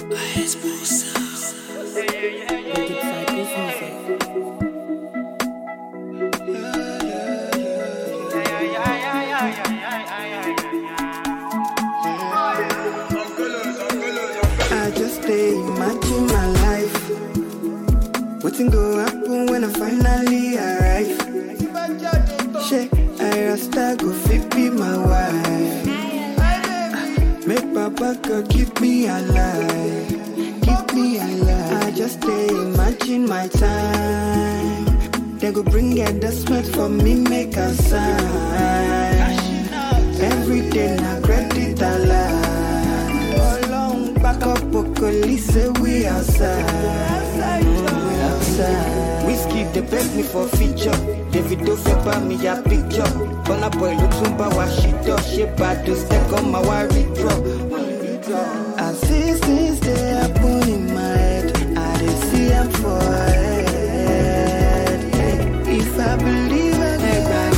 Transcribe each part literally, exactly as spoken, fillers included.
I just stay imagine my life. What's go happen when I finally arrive? Shit, I rasta go fit be my wife. Make Papa God keep me alive, keep me alive. I just stay imagine my time. They go bring adjustment for me, make a sign. Every day na credit alive. Along back up, Okoli say we outside, we outside. Whiskey they beg me for feature. Davido fepa me ya picture. Burna boy look sumba wa shit up. Shape bad to step on my worry drop. As these things they happen in my head, I dey see I'm for head. If I believe I get by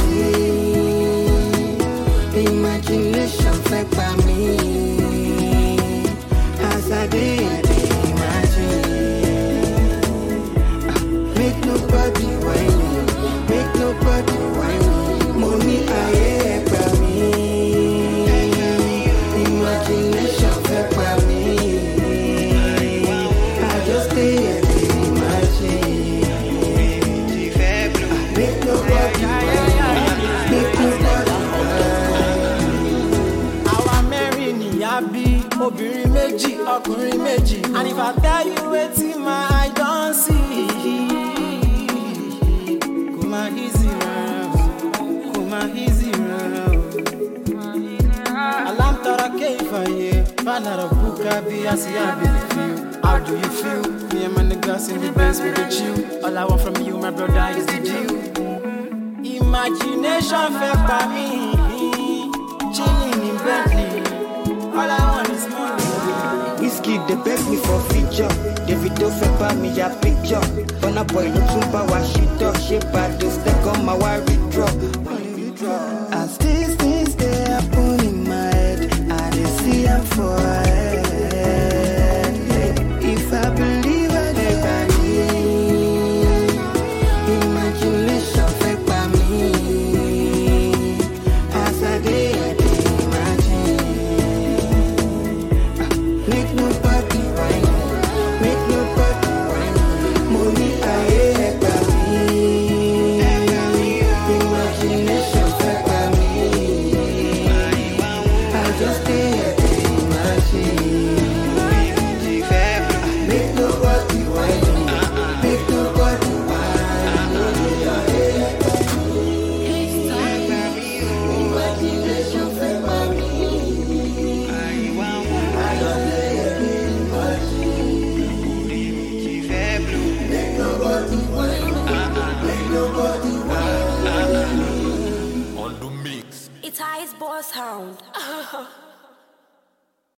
me, imagination fake by me. As I did imagine, make nobody whine me, make nobody whine me. Money I hear by me, imagination fake by me. I just stay here to imagine. Make nobody whine me, make nobody Our Mary ni abi, obìnrin méjì, ọkùnrin méjì. And if I tell you wetin my eye don see, kò má easy rárá o, kò má easy rárá o. Alam tara kéfàyè, bánàrà búkà bí a sì yá bí lè feel. How do you feel? Me and my niggas in the Benz with the chill. All I want from you, my brother, is the deal. Imagination fẹ́ pa mí, chilling in Bentley. All I want is money. Whiskey they beg me for feature. Davido fepa me ya picture. Burna boy look sumba wa shit up. Shape bad to step on my worry drop. As these things they happen in my head, I dey see I'm for head. If I believe I dey by me, imagination fake by me. As I dey, I dey imagine. Make nobody whine me, make nobody whine me. Money I hear by me, imagination fake by me. I just stay here to imagine. Make nobody whine me, make nobody whine me. Imagination fake by me. I just stay here to imagine. Make nobody whine me, make nobody whine me. It's Ice Boss Sound.